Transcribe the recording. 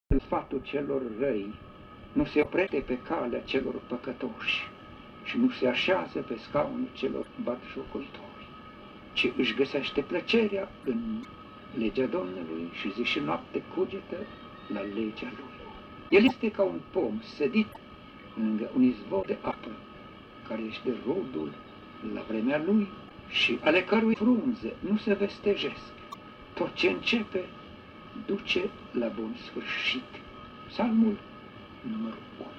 Sfatul celor răi nu se oprește pe calea celor păcătoși și nu se așează pe scaunul celor batjocoitori, ci își găsește plăcerea în legea Domnului și zi și noapte cugetă la legea Lui. El este ca un pom sădit lângă un izvor de apă, care este rodul la vremea lui și ale cărui frunze nu se vestejesc. Tot ce începe duce la bun sfârșit. Psalmul numărul 8.